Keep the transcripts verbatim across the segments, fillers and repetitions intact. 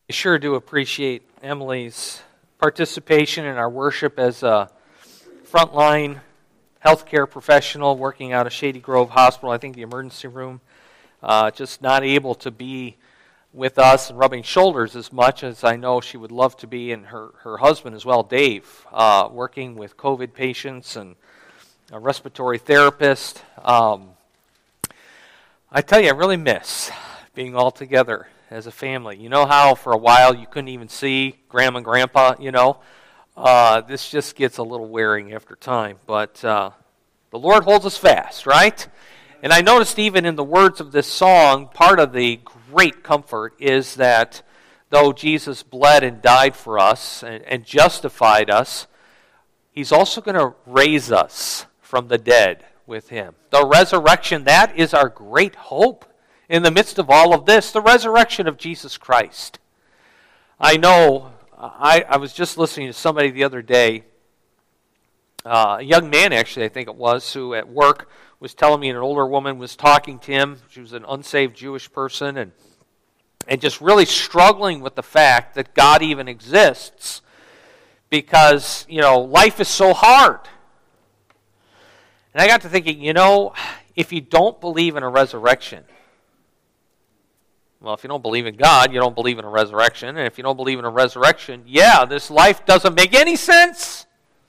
I sure do appreciate Emily's participation in our worship as a frontline healthcare professional working out of Shady Grove Hospital. I think the emergency room, uh, just not able to be with us and rubbing shoulders as much as I know she would love to be, and her, her husband as well, Dave, uh, working with COVID patients and a respiratory therapist. Um, I tell you, I really miss being all together as a family. You know how for a while you couldn't even see Grandma and Grandpa, you know? Uh, this just gets a little wearing after time, but uh, the Lord holds us fast, right? And I noticed even in the words of this song, part of the great comfort is that though Jesus bled and died for us and, and justified us, He's also going to raise us from the dead with Him. The resurrection, that is our great hope in the midst of all of this, the resurrection of Jesus Christ. I know, I, I was just listening to somebody the other day, uh, a young man actually, I think it was, who at work was telling me an older woman was talking to him. She was an unsaved Jewish person, and and just really struggling with the fact that God even exists because, you know, life is so hard. And I got to thinking, you know, if you don't believe in a resurrection, well, if you don't believe in God, you don't believe in a resurrection. And if you don't believe in a resurrection, yeah, this life doesn't make any sense.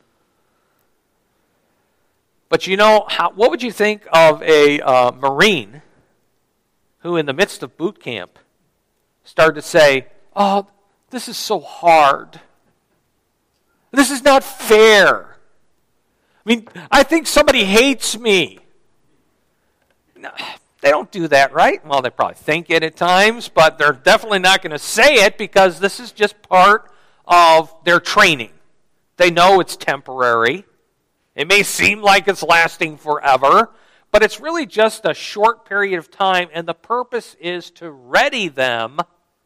But you know, how, what would you think of a uh, Marine who in the midst of boot camp started to say, oh, this is so hard. This is not fair. I mean, I think somebody hates me. No, they don't do that, right? Well, they probably think it at times, but they're definitely not going to say it because this is just part of their training. They know it's temporary. It may seem like it's lasting forever, but it's really just a short period of time, and the purpose is to ready them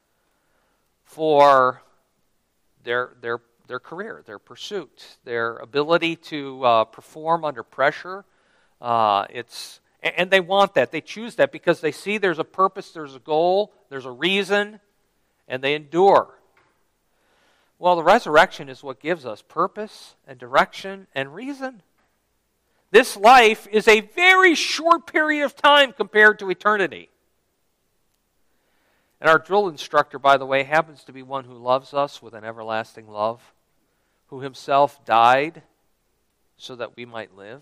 for their their their career, their pursuit, their ability to uh, perform under pressure. Uh, it's And they want that. They choose that because they see there's a purpose, there's a goal, there's a reason, and they endure. Well, the resurrection is what gives us purpose and direction and reason. This life is a very short period of time compared to eternity. And our drill instructor, by the way, happens to be one who loves us with an everlasting love, who himself died so that we might live.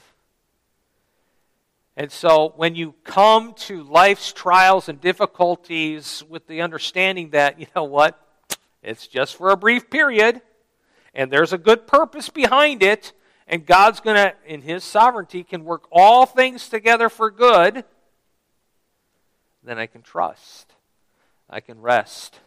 And so when you come to life's trials and difficulties with the understanding that, you know what, it's just for a brief period, and there's a good purpose behind it, and God's going to, in His sovereignty, can work all things together for good, then I can trust. I can rest.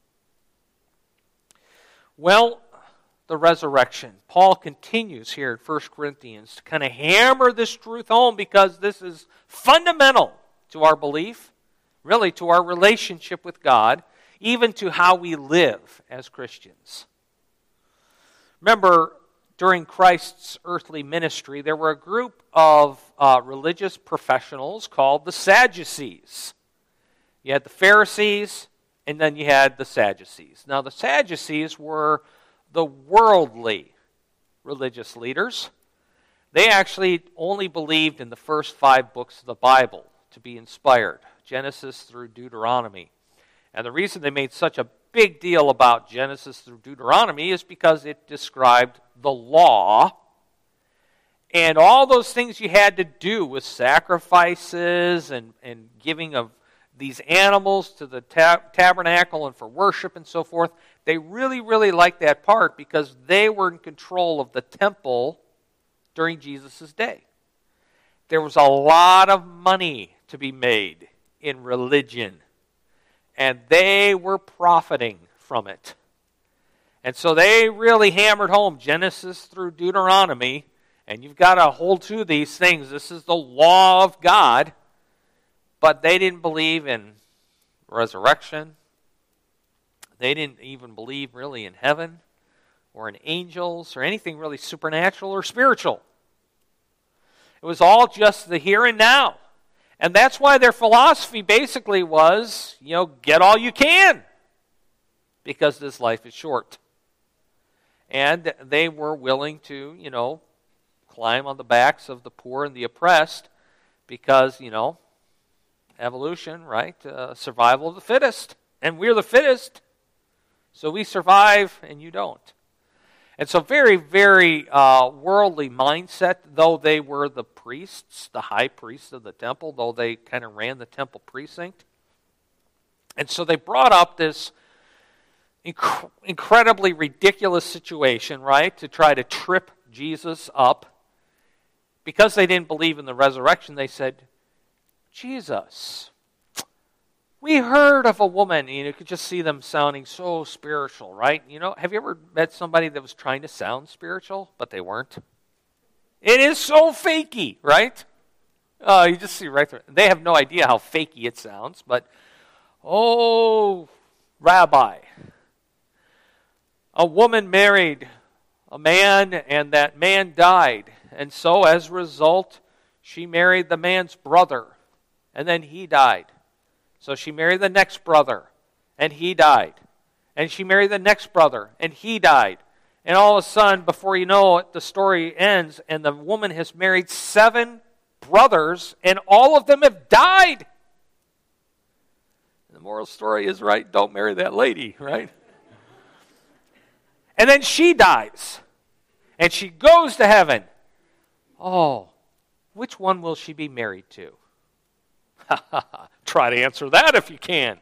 Well, the resurrection. Paul continues here in First Corinthians to kind of hammer this truth home because this is fundamental to our belief, really to our relationship with God, even to how we live as Christians. Remember, during Christ's earthly ministry, there were a group of uh, religious professionals called the Sadducees. You had the Pharisees, and then you had the Sadducees. Now, the Sadducees were the worldly religious leaders. They actually only believed in the first five books of the Bible to be inspired, Genesis through Deuteronomy. And the reason they made such a big deal about Genesis through Deuteronomy is because it described the law and all those things you had to do with sacrifices and, and giving of these animals to the tab- tabernacle and for worship and so forth. They really, really liked that part because they were in control of the temple during Jesus' day. There was a lot of money to be made in religion, and they were profiting from it. And so they really hammered home Genesis through Deuteronomy, and you've got to hold to these things. This is the law of God. But they didn't believe in resurrection. They didn't even believe really in heaven or in angels or anything really supernatural or spiritual. It was all just the here and now. And that's why their philosophy basically was, you know, get all you can. because this life is short. And they were willing to, you know, climb on the backs of the poor and the oppressed because, you know, evolution, right? Uh, survival of the fittest. And we're the fittest. So we survive and you don't. And so very, very uh, worldly mindset, though they were the priests, the high priests of the temple, though they kind of ran the temple precinct. And so they brought up this inc- incredibly ridiculous situation, right, to try to trip Jesus up. Because they didn't believe in the resurrection, they said, Jesus, we heard of a woman, and you could just see them sounding so spiritual, right? You know, have you ever met somebody that was trying to sound spiritual, but they weren't? It is so fakey, right? Oh, you just see right through. They have no idea how fakey it sounds, but, oh, Rabbi, a woman married a man, and that man died. And so, as a result, she married the man's brother, and then he died. So she married the next brother, and he died. And she married the next brother, and he died. And all of a sudden, before you know it, the story ends, and the woman has married seven brothers, and all of them have died. And the moral story is, right, don't marry that lady, right? And then she dies, and she goes to heaven. Oh, which one will she be married to? Try to answer that if you can.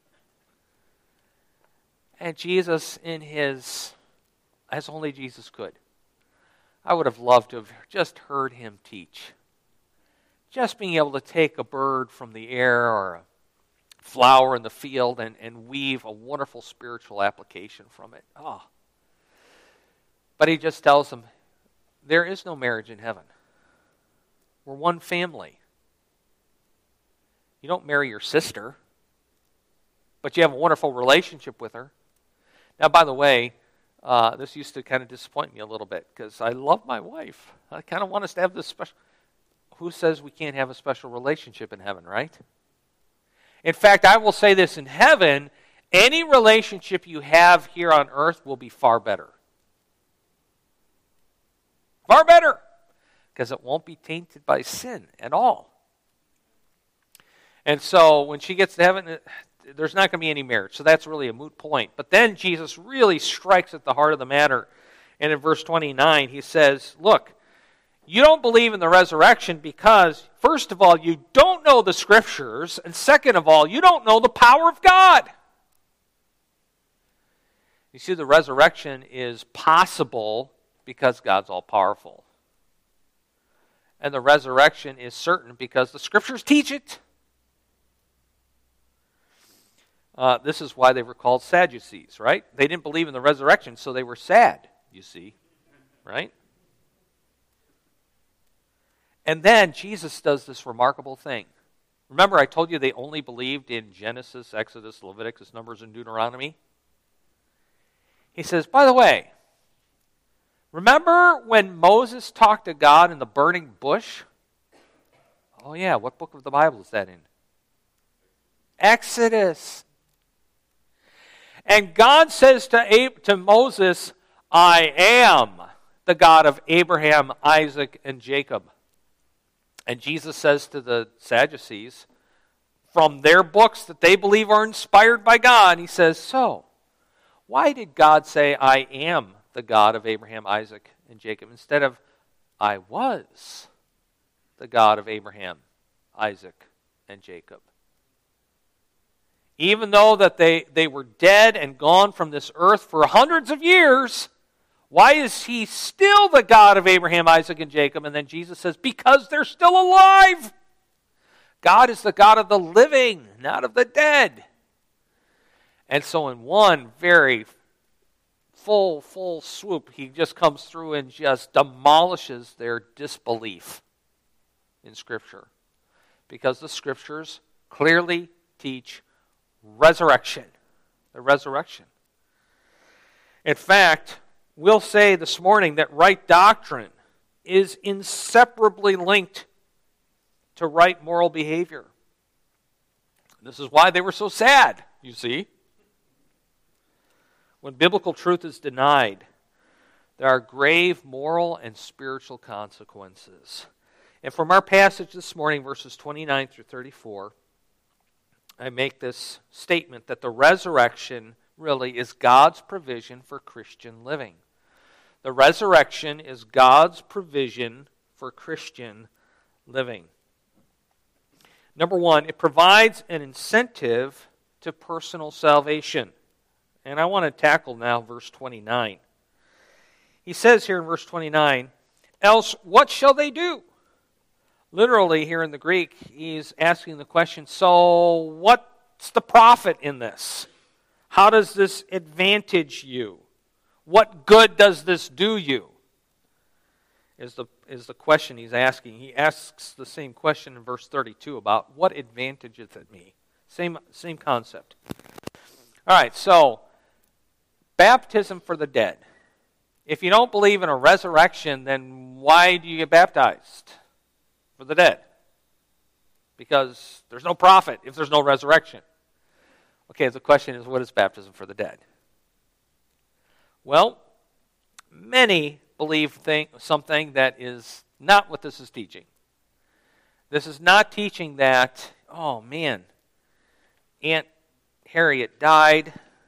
And Jesus, in his, as only Jesus could, I would have loved to have just heard him teach. Just being able to take a bird from the air or a flower in the field and, and weave a wonderful spiritual application from it. Oh. But he just tells them, there is no marriage in heaven. We're one family. You don't marry your sister, but you have a wonderful relationship with her. Now, by the way, uh, this used to kind of disappoint me a little bit because I love my wife. I kind of want us to have this special... Who says we can't have a special relationship in heaven, right? In fact, I will say this, in heaven, any relationship you have here on earth will be far better. Far better, because it won't be tainted by sin at all. And so when she gets to heaven, there's not going to be any marriage. So that's really a moot point. But then Jesus really strikes at the heart of the matter. And in verse twenty-nine, he says, look, you don't believe in the resurrection because, first of all, you don't know the Scriptures. And second of all, you don't know the power of God. You see, the resurrection is possible because God's all-powerful. And the resurrection is certain because the Scriptures teach it. Uh, this is why they were called Sadducees, right? They didn't believe in the resurrection, so they were sad, you see, right? And then Jesus does this remarkable thing. Remember, I told you they only believed in Genesis, Exodus, Leviticus, Numbers, and Deuteronomy? He says, by the way, remember when Moses talked to God in the burning bush? Oh yeah, what book of the Bible is that in? Exodus. And God says to, Ab- to Moses, I am the God of Abraham, Isaac, and Jacob. And Jesus says to the Sadducees, from their books that they believe are inspired by God, he says, so, why did God say, I am the God of Abraham, Isaac, and Jacob, instead of, I was the God of Abraham, Isaac, and Jacob? Even though that they, they were dead and gone from this earth for hundreds of years, why is he still the God of Abraham, Isaac, and Jacob? And then Jesus says, because they're still alive. God is the God of the living, not of the dead. And so in one very full, full swoop, he just comes through and just demolishes their disbelief in Scripture. Because the Scriptures clearly teach resurrection. The resurrection. In fact, we'll say this morning that right doctrine is inseparably linked to right moral behavior. This is why they were so sad, you see. When biblical truth is denied, there are grave moral and spiritual consequences. And from our passage this morning, verses twenty-nine through thirty-four, I make this statement that the resurrection really is God's provision for Christian living. The resurrection is God's provision for Christian living. Number one, it provides an incentive to personal salvation. And I want to tackle now verse twenty-nine. He says here in verse twenty-nine, else what shall they do? Literally here in the Greek, he's asking the question, so what's the profit in this? How does this advantage you? What good does this do you? Is the, is the question he's asking. He asks the same question in verse thirty-two about what advantages it me? Same, same concept. All right, so baptism for the dead. If you don't believe in a resurrection, then why do you get baptized for the dead? Because there's no profit if there's no resurrection. Okay, the question is, what is baptism for the dead? Well, many believe think, something that is not what this is teaching. This is not teaching that, oh man, Aunt Harriet died.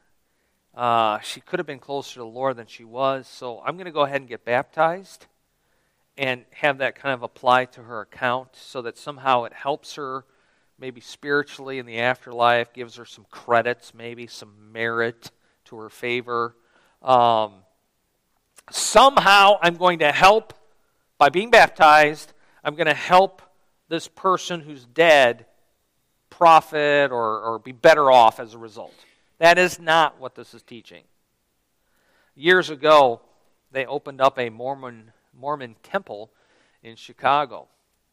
Uh, she could have been closer to the Lord than she was, so I'm going to go ahead and get baptized and have that kind of apply to her account so that somehow it helps her maybe spiritually in the afterlife, gives her some credits, maybe some merit to her favor. Um, somehow I'm going to help, by being baptized, I'm going to help this person who's dead profit or, or be better off as a result. That is not what this is teaching. Years ago, they opened up a Mormon Mormon temple in Chicago.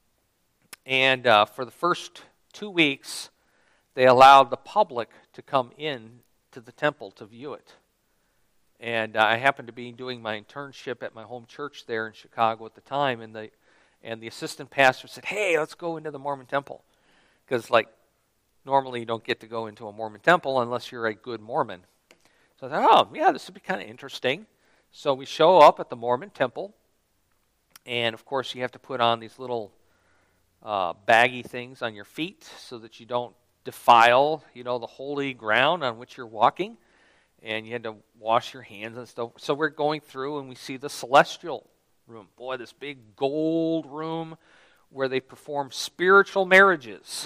And uh, for the first two weeks, they allowed the public to come in to the temple to view it. And uh, I happened to be doing my internship at my home church there in Chicago at the time, and the and the assistant pastor said, "Hey, let's go into the Mormon temple," because like normally you don't get to go into a Mormon temple unless you're a good Mormon. So I thought, oh yeah, this would be kind of interesting. So we show up at the Mormon temple, and of course you have to put on these little uh, baggy things on your feet so that you don't defile, you know, the holy ground on which you're walking. And you had to wash your hands and stuff. So we're going through and we see the celestial room. Boy, this big gold room where they perform spiritual marriages.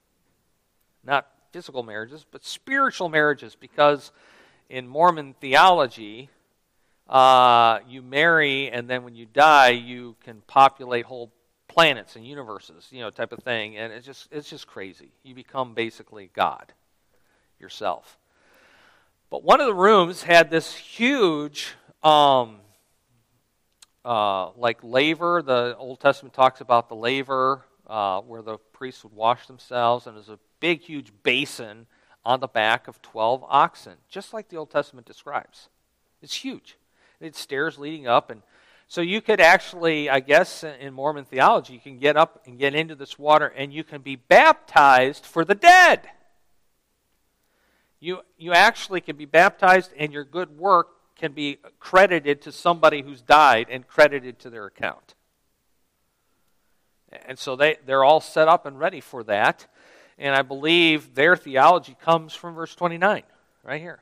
Not physical marriages, but spiritual marriages. Because in Mormon theology, uh, you marry and then when you die, you can populate whole planets and universes, you know, type of thing. And it's just it's just crazy. You become basically God yourself. But one of the rooms had this huge, um, uh, like laver. The Old Testament talks about the laver uh, where the priests would wash themselves, and there's a big, huge basin on the back of twelve oxen, just like the Old Testament describes. It's huge. It's stairs leading up, and so you could actually, I guess, in Mormon theology, you can get up and get into this water, and you can be baptized for the dead. You you actually can be baptized and your good work can be credited to somebody who's died and credited to their account. And so they, they're all set up and ready for that. And I believe their theology comes from verse twenty-nine, right here.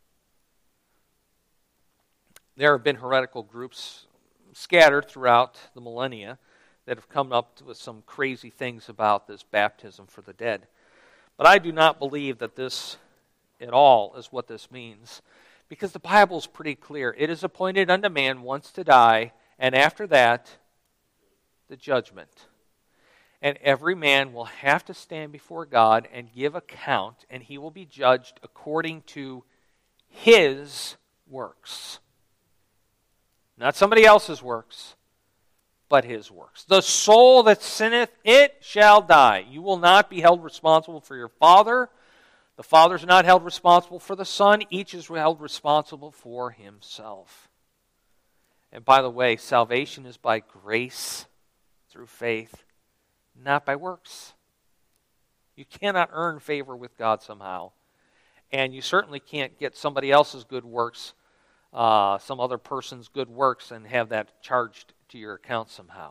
There have been heretical groups scattered throughout the millennia that have come up with some crazy things about this baptism for the dead. But I do not believe that this at all is what this means, because the Bible is pretty clear. It is appointed unto man once to die, and after that, the judgment. And every man will have to stand before God and give account, and he will be judged according to his works. Not somebody else's works, but his works. The soul that sinneth, it shall die. You will not be held responsible for your father. The Father's not held responsible for the Son. Each is held responsible for himself. And by the way, salvation is by grace through faith, not by works. You cannot earn favor with God somehow. And you certainly can't get somebody else's good works, uh, some other person's good works, and have that charged to your account somehow.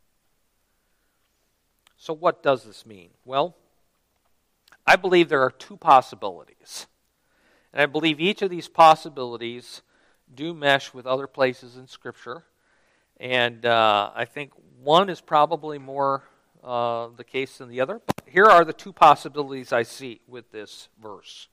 So what does this mean? Well, I believe there are two possibilities. And I believe each of these possibilities do mesh with other places in Scripture. And uh, I think one is probably more uh, the case than the other. Here are the two possibilities I see with this verse.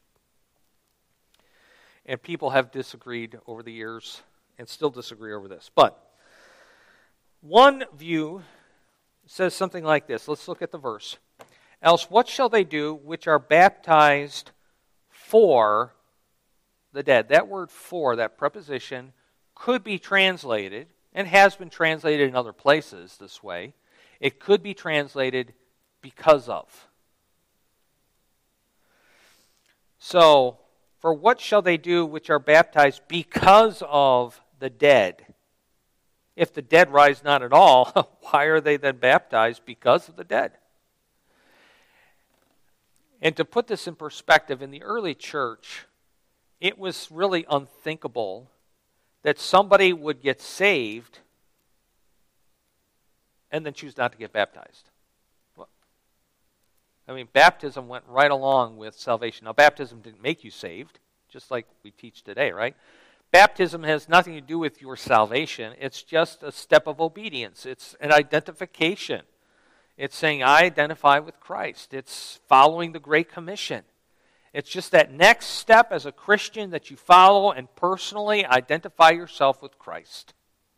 And people have disagreed over the years and still disagree over this. But one view says something like this. Let's look at the verse. Else what shall they do which are baptized for the dead? That word for, that preposition, could be translated, and has been translated in other places this way. It could be translated because of. So, for what shall they do which are baptized because of the dead? If the dead rise not at all, why are they then baptized because of the dead? And to put this in perspective, in the early church, it was really unthinkable that somebody would get saved and then choose not to get baptized. Well, I mean, baptism went right along with salvation. Now, baptism didn't make you saved, just like we teach today, right? Baptism has nothing to do with your salvation. It's just a step of obedience. It's an identification. It's saying, I identify with Christ. It's following the Great Commission. It's just that next step as a Christian that you follow and personally identify yourself with Christ.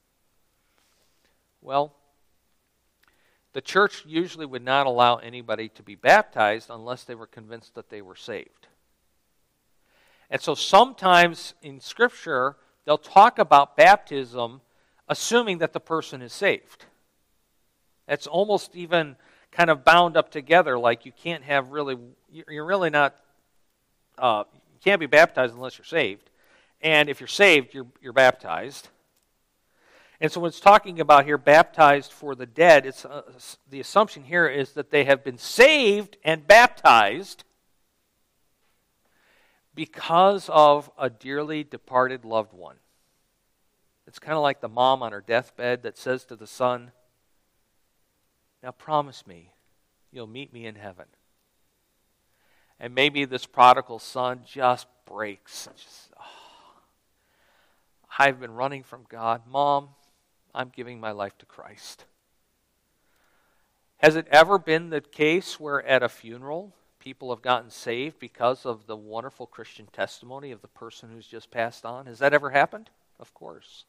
Well, the church usually would not allow anybody to be baptized unless they were convinced that they were saved. And so sometimes in Scripture, they'll talk about baptism assuming that the person is saved. That's almost even kind of bound up together, like you can't have really, you're really not, uh, you can't be baptized unless you're saved. And if you're saved, you're, you're baptized. And so when it's talking about here, baptized for the dead, it's uh, the assumption here is that they have been saved and baptized because of a dearly departed loved one. It's kind of like the mom on her deathbed that says to the son, now promise me you'll meet me in heaven. And maybe this prodigal son just breaks. And just, oh, I've been running from God. Mom, I'm giving my life to Christ. Has it ever been the case where at a funeral people have gotten saved because of the wonderful Christian testimony of the person who's just passed on? Has that ever happened? Of course.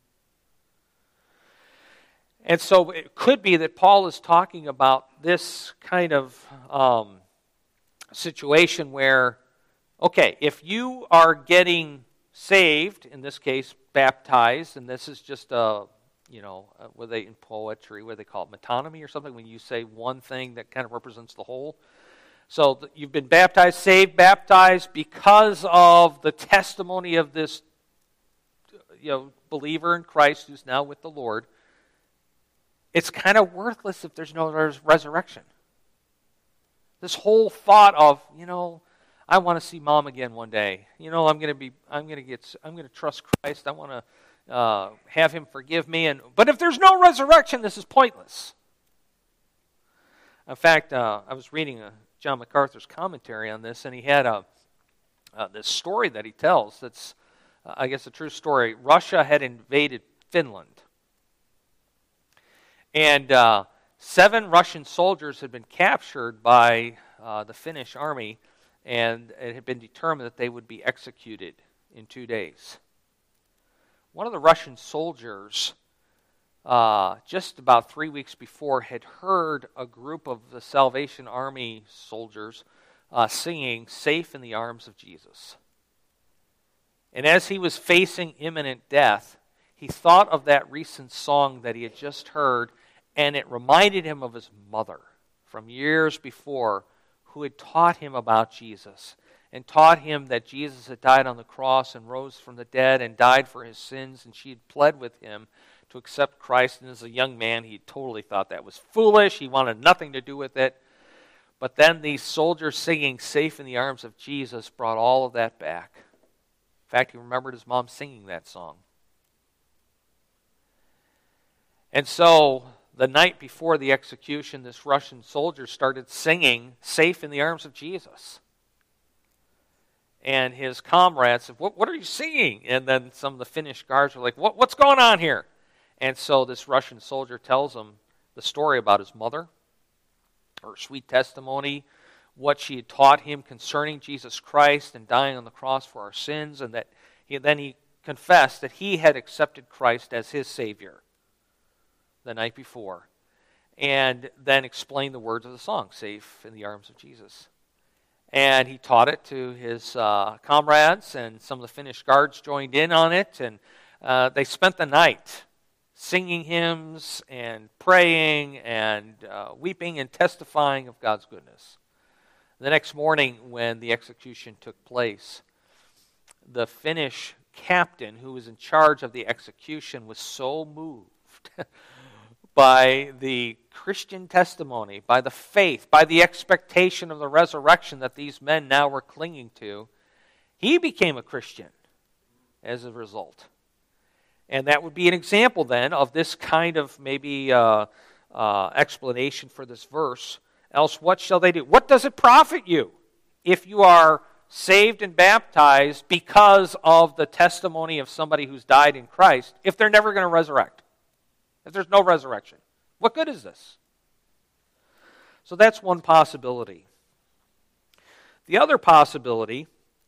And so it could be that Paul is talking about this kind of um, situation where, okay, if you are getting saved, in this case baptized, and this is just a, you know, what they in poetry, what do they call it, metonymy or something, when you say one thing that kind of represents the whole. So you've been baptized, saved, baptized because of the testimony of this, you know, believer in Christ who's now with the Lord. It's kind of worthless if there's no res- resurrection. This whole thought of, you know, I want to see mom again one day. You know, I'm going to be, I'm going to get, I'm going to trust Christ. I want to uh, have Him forgive me. And but if there's no resurrection, this is pointless. In fact, uh, I was reading a, John MacArthur's commentary on this, and he had a uh, this story that he tells. That's, uh, I guess, a true story. Russia had invaded Finland. And uh, seven Russian soldiers had been captured by uh, the Finnish army, and it had been determined that they would be executed in two days. One of the Russian soldiers, uh, just about three weeks before, had heard a group of the Salvation Army soldiers uh, singing "Safe in the Arms of Jesus." And as he was facing imminent death, he thought of that recent song that he had just heard, and it reminded him of his mother from years before, who had taught him about Jesus and taught him that Jesus had died on the cross and rose from the dead and died for his sins, and she had pled with him to accept Christ. And as a young man, he totally thought that was foolish. He wanted nothing to do with it. But then these soldiers singing Safe in the Arms of Jesus brought all of that back. In fact, he remembered his mom singing that song. And so, the night before the execution, this Russian soldier started singing Safe in the Arms of Jesus. And his comrades said, what, what are you singing? And then some of the Finnish guards were like, what, what's going on here? And so this Russian soldier tells him the story about his mother, her sweet testimony, what she had taught him concerning Jesus Christ and dying on the cross for our sins, and that he, then he confessed that he had accepted Christ as his Savior the night before, and then explained the words of the song, Safe in the Arms of Jesus. And he taught it to his uh, comrades, and some of the Finnish guards joined in on it, and uh, they spent the night singing hymns and praying and uh, weeping and testifying of God's goodness. The next morning when the execution took place, the Finnish captain who was in charge of the execution was so moved by the Christian testimony, by the faith, by the expectation of the resurrection that these men now were clinging to, he became a Christian as a result. And that would be an example then of this kind of maybe uh, uh, explanation for this verse. Else what shall they do? What does it profit you if you are saved and baptized because of the testimony of somebody who's died in Christ if they're never going to resurrect? If there's no resurrection? What good is this? So that's one possibility. The other possibility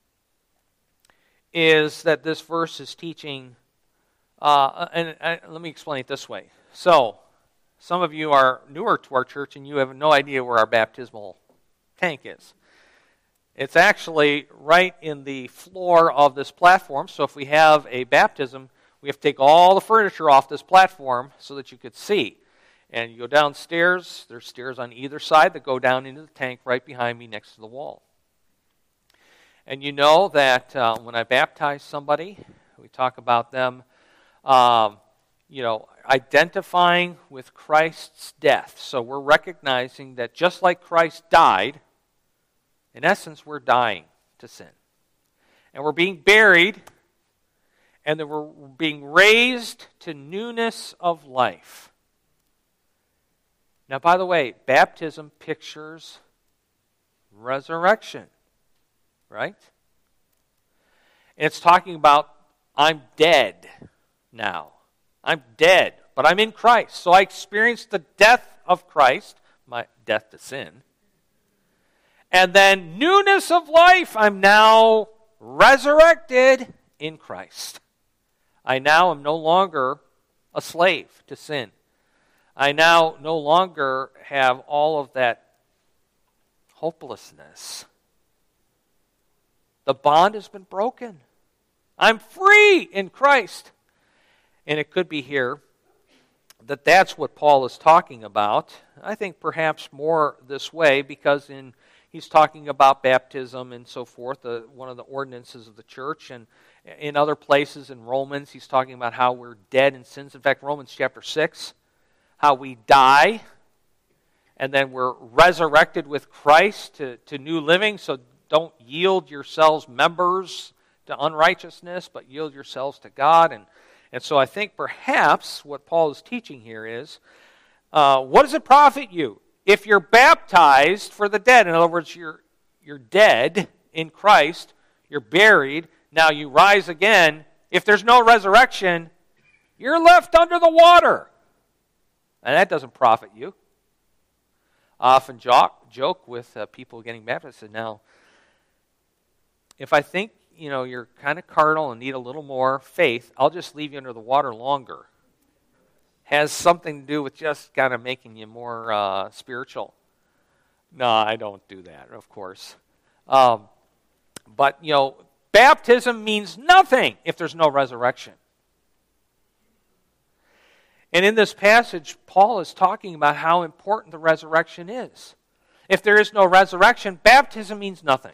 is that this verse is teaching, uh, and, and let me explain it this way. So, some of you are newer to our church and you have no idea where our baptismal tank is. It's actually right in the floor of this platform, so if we have a baptism, we have to take all the furniture off this platform so that you could see. And you go downstairs, there's stairs on either side that go down into the tank right behind me next to the wall. And you know that uh, when I baptize somebody, we talk about them, um, you know, identifying with Christ's death. So we're recognizing that just like Christ died, in essence, we're dying to sin. And we're being buried, and then we're being raised to newness of life. Now, by the way, baptism pictures resurrection, right? And it's talking about I'm dead now. I'm dead, but I'm in Christ. So I experienced the death of Christ, my death to sin. And then newness of life, I'm now resurrected in Christ. I now am no longer a slave to sin. I now no longer have all of that hopelessness. The bond has been broken. I'm free in Christ. And it could be here that that's what Paul is talking about. I think perhaps more this way because in he's talking about baptism and so forth, uh, one of the ordinances of the church. And in other places in Romans, he's talking about how we're dead in sins. In fact, Romans chapter six, how we die and then we're resurrected with Christ to, to new living. So don't yield yourselves members to unrighteousness, but yield yourselves to God. And, and so I think perhaps what Paul is teaching here is, uh, what does it profit you if you're baptized for the dead? In other words, you're, you're dead in Christ, you're buried, now you rise again. If there's no resurrection, you're left under the water. And that doesn't profit you. I often joke, joke with uh, people getting baptized. I said, now, if I think, you know, you're kind of carnal and need a little more faith, I'll just leave you under the water longer. Has something to do with just kind of making you more uh, spiritual. No, I don't do that, of course. Um, but, you know, baptism means nothing if there's no resurrection. And in this passage, Paul is talking about how important the resurrection is. If there is no resurrection, baptism means nothing,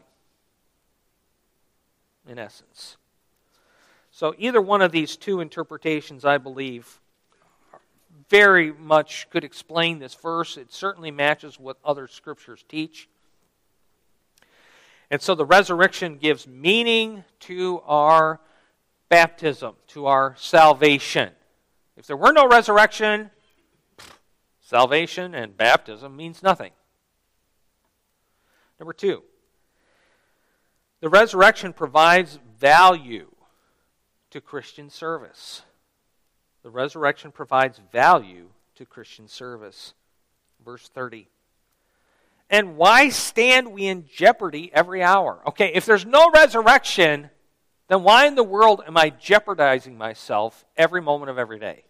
in essence. So either one of these two interpretations, I believe, very much could explain this verse. It certainly matches what other scriptures teach. And so the resurrection gives meaning to our baptism, to our salvation. If there were no resurrection, salvation and baptism means nothing. Number two, the resurrection provides value to Christian service. The resurrection provides value to Christian service. Verse thirty. And why stand we in jeopardy every hour? Okay, if there's no resurrection, then why in the world am I jeopardizing myself every moment of every day?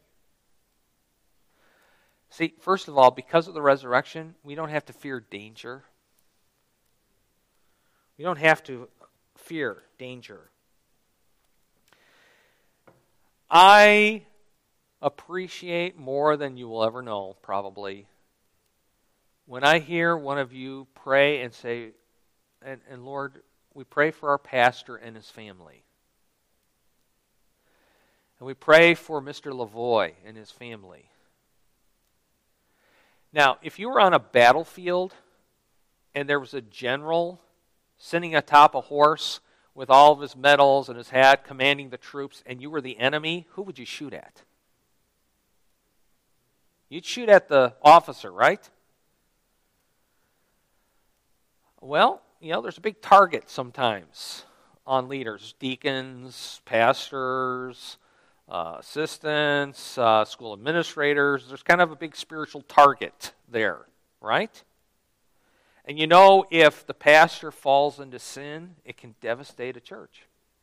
See, first of all, because of the resurrection, we don't have to fear danger. We don't have to fear danger. I appreciate more than you will ever know, probably, when I hear one of you pray and say, and, and Lord, we pray for our pastor and his family. And we pray for Mister Lavoie and his family. Now, if you were on a battlefield and there was a general sitting atop a horse with all of his medals and his hat commanding the troops, and you were the enemy, who would you shoot at? You'd shoot at the officer, right? Well, you know, there's a big target sometimes on leaders, deacons, pastors, uh, assistants, uh, school administrators. There's kind of a big spiritual target there, right? And you know, if the pastor falls into sin, it can devastate a church.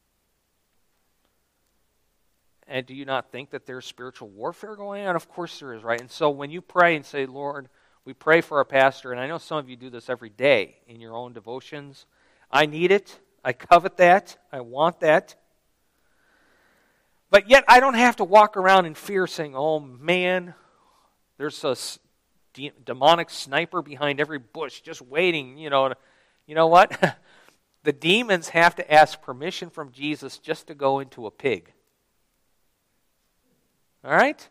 And do you not think that there's spiritual warfare going on? Of course there is, right? And so when you pray and say, Lord, we pray for our pastor, and I know some of you do this every day in your own devotions. I need it. I covet that. I want that. But yet I don't have to walk around in fear saying, oh man, there's a de- demonic sniper behind every bush just waiting. You know, you know what? The demons have to ask permission from Jesus just to go into a pig. All right?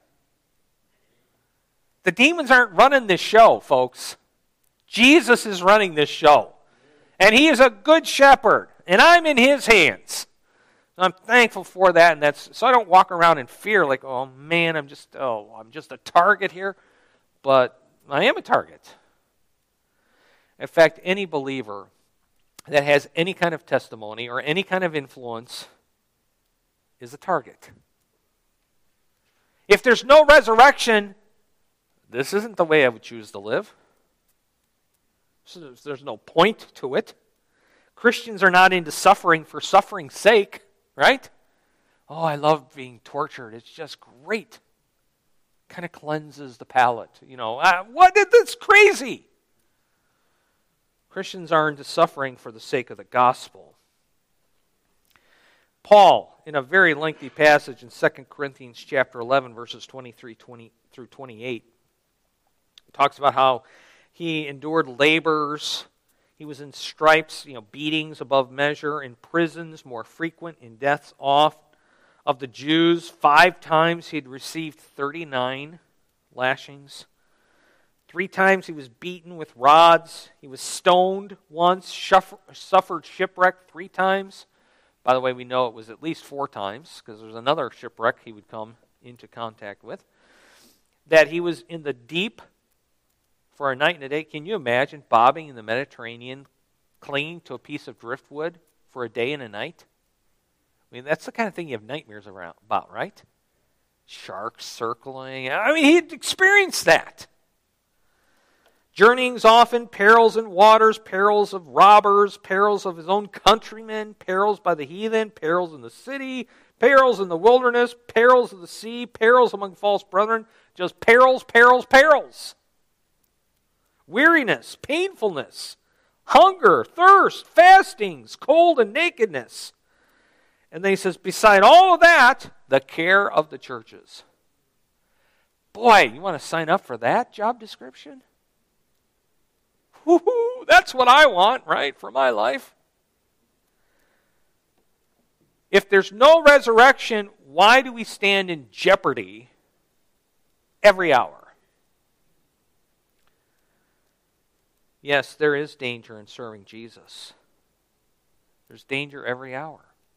The demons aren't running this show, folks. Jesus is running this show. And he is a good shepherd. And I'm in his hands. I'm thankful for that. And that's so I don't walk around in fear like, oh man, I'm just oh, I'm just a target here. But I am a target. In fact, any believer that has any kind of testimony or any kind of influence is a target. If there's no resurrection, this isn't the way I would choose to live. So there's no point to it. Christians are not into suffering for suffering's sake, right? Oh, I love being tortured. It's just great. Kind of cleanses the palate. You know, uh, what? That's crazy. Christians are into suffering for the sake of the gospel. Paul, in a very lengthy passage in Second Corinthians chapter eleven, verses twenty-three through twenty-eight, talks about how he endured labors. He was in stripes, you know, beatings above measure, in prisons more frequent, in deaths oft. Of the Jews, five times he had received thirty-nine lashings. Three times he was beaten with rods. He was stoned once, suffered shipwreck three times. By the way, we know it was at least four times, because there's another shipwreck he would come into contact with. That he was in the deep for a night and a day. Can you imagine bobbing in the Mediterranean, clinging to a piece of driftwood for a day and a night? I mean, that's the kind of thing you have nightmares around, about, right? Sharks circling. I mean, he had experienced that. Journeyings often, perils in waters, perils of robbers, perils of his own countrymen, perils by the heathen, perils in the city, perils in the wilderness, perils of the sea, perils among false brethren, just perils, perils, perils. Weariness, painfulness, hunger, thirst, fastings, cold and nakedness. And then he says, beside all of that, the care of the churches. Boy, you want to sign up for that job description? Woo-hoo, that's what I want, right, for my life. If there's no resurrection, why do we stand in jeopardy every hour. Yes, there is danger in serving Jesus. There's danger every hour.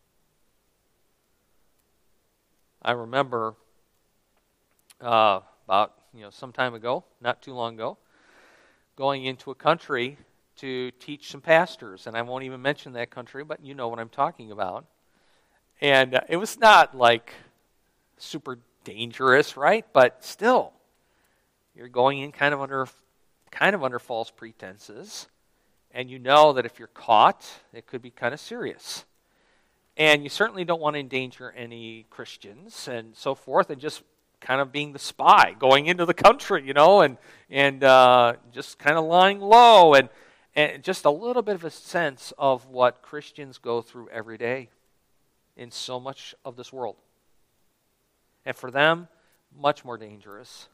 I remember uh, about you know some time ago, not too long ago, going into a country to teach some pastors, and I won't even mention that country, but you know what I'm talking about. And uh, it was not like super dangerous, right? But still, you're going in kind of under kind of under false pretenses, and you know that if you're caught, it could be kind of serious. And you certainly don't want to endanger any Christians and so forth, and just kind of being the spy going into the country, you know, and and uh, just kind of lying low, and and just a little bit of a sense of what Christians go through every day in so much of this world. And for them, much more dangerous.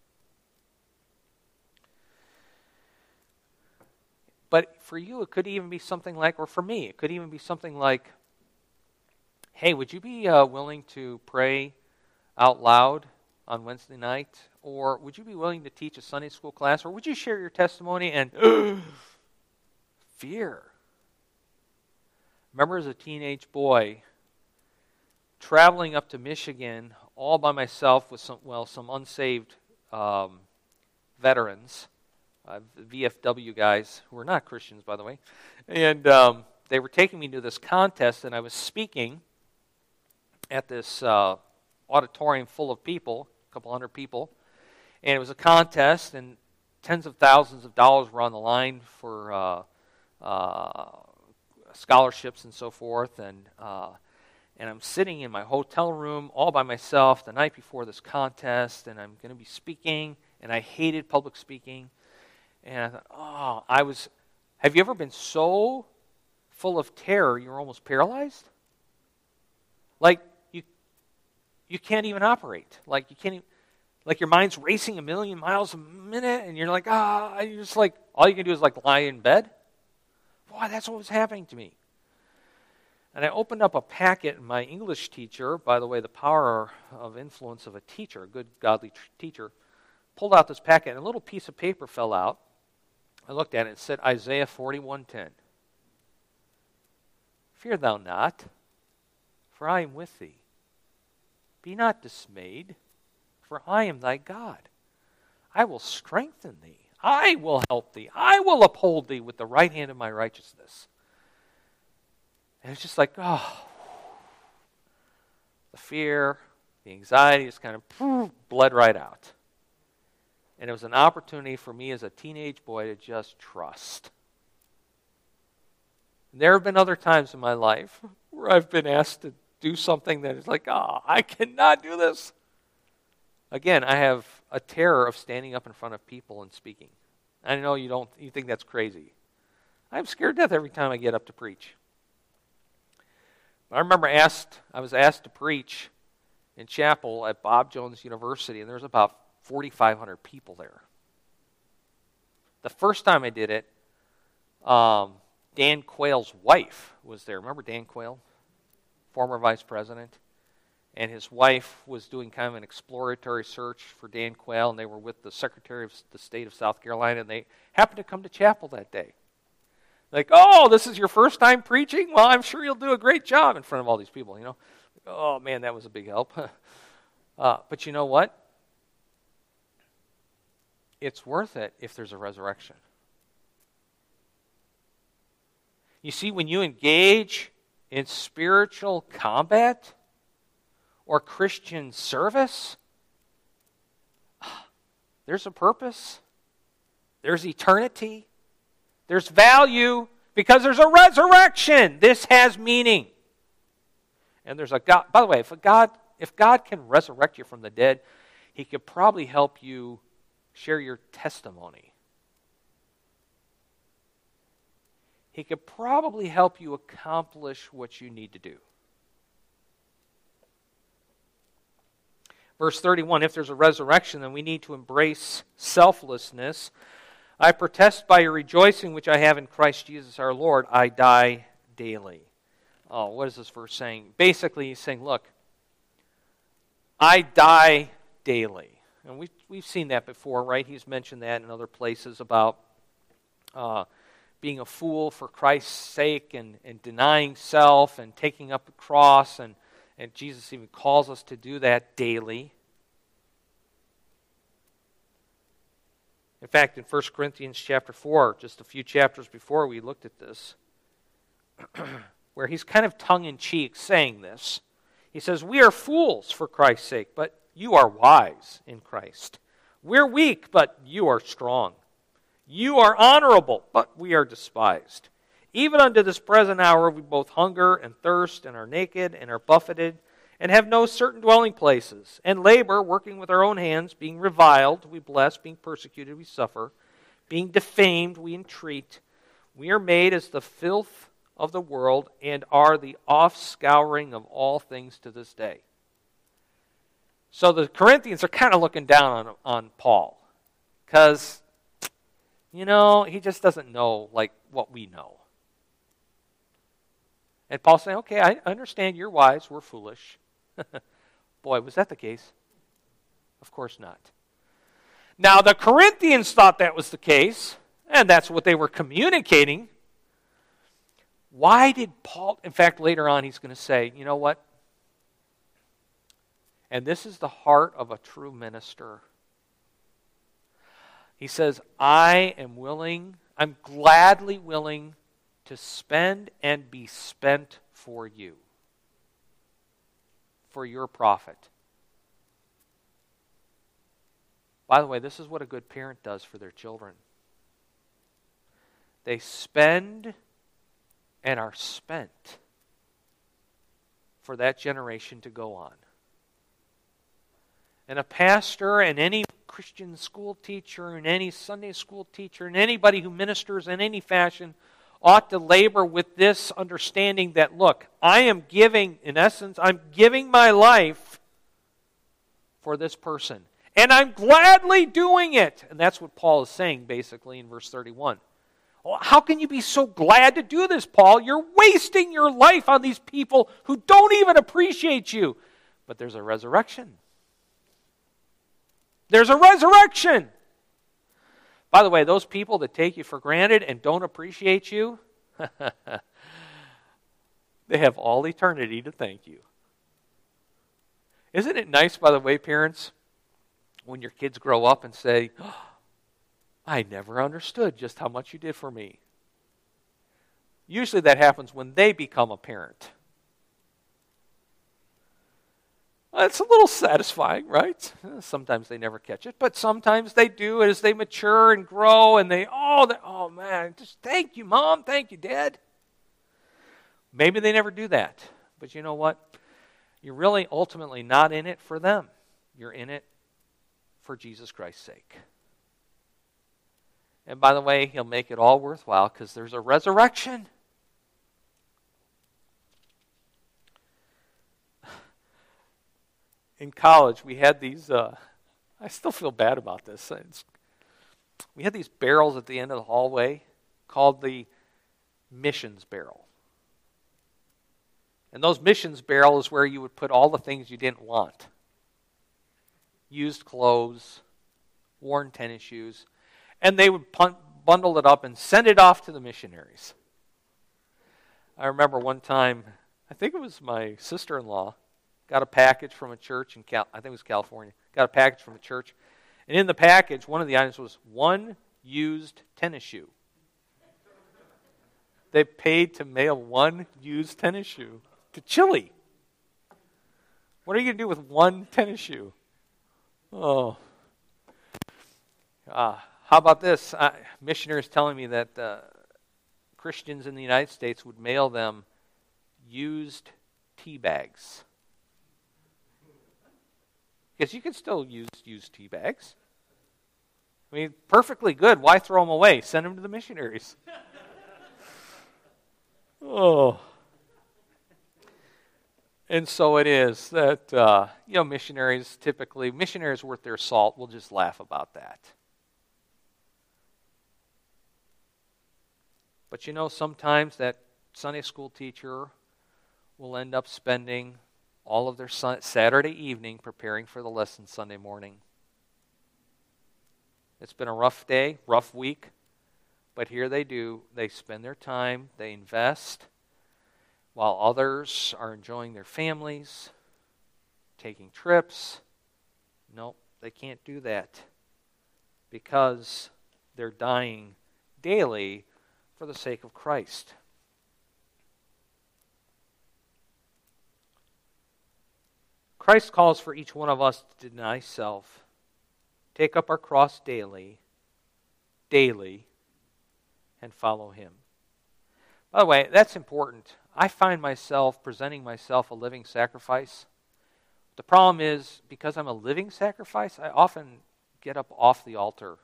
But for you, it could even be something like, or for me, it could even be something like, hey, would you be uh, willing to pray out loud on Wednesday night? Or would you be willing to teach a Sunday school class? Or would you share your testimony and fear? Remember as a teenage boy, traveling up to Michigan all by myself with some, well, some unsaved um, veterans, uh, V F W guys, who were not Christians, by the way, and um, they were taking me to this contest, and I was speaking at this uh, auditorium full of people, a couple hundred people, and it was a contest, and tens of thousands of dollars were on the line for uh, uh, scholarships and so forth, and uh, and I'm sitting in my hotel room all by myself the night before this contest, and I'm going to be speaking, and I hated public speaking, and I thought, oh, I was, have you ever been so full of terror you're almost paralyzed? Like, you you can't even operate. Like, you can't even, like your mind's racing a million miles a minute, and you're like, ah, you're just like, all you can do is like lie in bed. Boy, that's what was happening to me. And I opened up a packet, and my English teacher, by the way, the power of influence of a teacher, a good godly tr- teacher, pulled out this packet, and a little piece of paper fell out. I looked at it, and it said Isaiah forty-one ten. Fear thou not, for I am with thee. Be not dismayed, for I am thy God. I will strengthen thee. I will help thee. I will uphold thee with the right hand of my righteousness. And it's just like, oh, the fear, the anxiety just kind of poof, bled right out. And it was an opportunity for me as a teenage boy to just trust. And there have been other times in my life where I've been asked to do something that is like, oh, I cannot do this. Again, I have a terror of standing up in front of people and speaking. I know you don't, you think that's crazy. I'm scared to death every time I get up to preach. I remember asked, I was asked to preach in chapel at Bob Jones University, and there was about forty-five hundred people there. The first time I did it, um, Dan Quayle's wife was there. Remember Dan Quayle, former vice president? And his wife was doing kind of an exploratory search for Dan Quayle, and they were with the Secretary of the State of South Carolina, and they happened to come to chapel that day. Like, oh, this is your first time preaching? Well, I'm sure you'll do a great job in front of all these people, you know. Oh, man, that was a big help. uh, but you know what? It's worth it if there's a resurrection. You see, when you engage in spiritual combat or Christian service, there's a purpose. There's eternity. There's value because there's a resurrection. This has meaning. And there's a God. By the way, if a God, if God can resurrect you from the dead, He could probably help you share your testimony. He could probably help you accomplish what you need to do. Verse thirty-one, if there's a resurrection, then we need to embrace selflessness. I protest by your rejoicing which I have in Christ Jesus our Lord, I die daily. Oh, what is this verse saying? Basically, he's saying, look, I die daily. and we, we've seen that before, right? He's mentioned that in other places about uh, being a fool for Christ's sake and, and denying self and taking up the cross, and, and Jesus even calls us to do that daily. In fact, in First Corinthians chapter four, just a few chapters before we looked at this, where he's kind of tongue-in-cheek saying this. He says, we are fools for Christ's sake, but you are wise in Christ. We're weak, but you are strong. You are honorable, but we are despised. Even unto this present hour we both hunger and thirst and are naked and are buffeted and have no certain dwelling places, and labor, working with our own hands, being reviled, we bless, being persecuted, we suffer, being defamed, we entreat. We are made as the filth of the world and are the offscouring of all things to this day. So the Corinthians are kind of looking down on, on Paul because, you know, he just doesn't know like what we know. And Paul's saying, okay, I understand you're wise, we're foolish. Boy, was that the case? Of course not. Now, the Corinthians thought that was the case, and that's what they were communicating. Why did Paul, in fact, later on he's going to say, you know what? And this is the heart of a true minister. He says, I am willing, I'm gladly willing to spend and be spent for you, for your profit. By the way, this is what a good parent does for their children. They spend and are spent for that generation to go on. And a pastor and any Christian school teacher and any Sunday school teacher and anybody who ministers in any fashion ought to labor with this understanding that, look, I am giving, in essence, I'm giving my life for this person. And I'm gladly doing it. And that's what Paul is saying, basically, in verse thirty-one. Well, how can you be so glad to do this, Paul? You're wasting your life on these people who don't even appreciate you. But there's a resurrection. There's a resurrection. By the way, those people that take you for granted and don't appreciate you, they have all eternity to thank you. Isn't it nice, by the way, parents, when your kids grow up and say, oh, I never understood just how much you did for me. Usually that happens when they become a parent. It's a little satisfying, right? Sometimes they never catch it, but sometimes they do as they mature and grow, and they, oh, they, oh man, just thank you, Mom, thank you, Dad. Maybe they never do that, but you know what? You're really ultimately not in it for them. You're in it for Jesus Christ's sake. And by the way, He'll make it all worthwhile because there's a resurrection. In college, we had these, uh, I still feel bad about this. It's, we had these barrels at the end of the hallway called the missions barrel. And those missions barrel is where you would put all the things you didn't want. Used clothes, worn tennis shoes. And they would punt, bundle it up and send it off to the missionaries. I remember one time, I think it was my sister-in-law, got a package from a church in Cal- I think it was California. Got a package from a church. And in the package, one of the items was one used tennis shoe. They paid to mail one used tennis shoe to Chile. What are you going to do with one tennis shoe? Oh. Ah, how about this? Uh, missionaries telling me that uh, Christians in the United States would mail them used tea bags. Because you can still use used tea bags. I mean, perfectly good. Why throw them away? Send them to the missionaries. Oh. And so it is that, uh, you know, missionaries typically, missionaries worth their salt, will just laugh about that. But you know, sometimes that Sunday school teacher will end up spending all of their sun- Saturday evening preparing for the lesson Sunday morning. It's been a rough day, rough week. But here they do. They spend their time. They invest while others are enjoying their families, taking trips. Nope, they can't do that because they're dying daily for the sake of Christ. Christ calls for each one of us to deny self, take up our cross daily, daily, and follow Him. By the way, that's important. I find myself presenting myself a living sacrifice. The problem is, because I'm a living sacrifice, I often get up off the altar.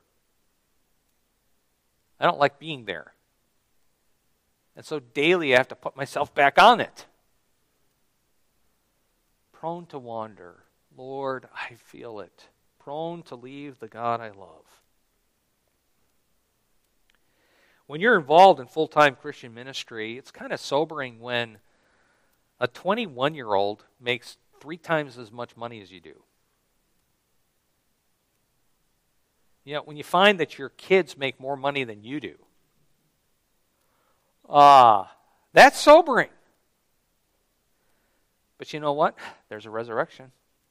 I don't like being there. And so daily I have to put myself back on it. Prone to wander. Lord, I feel it. Prone to leave the God I love. When you're involved in full-time Christian ministry, it's kind of sobering when a twenty-one-year-old makes three times as much money as you do. You know, when you find that your kids make more money than you do, ah, uh, that's sobering. But you know what? There's a resurrection.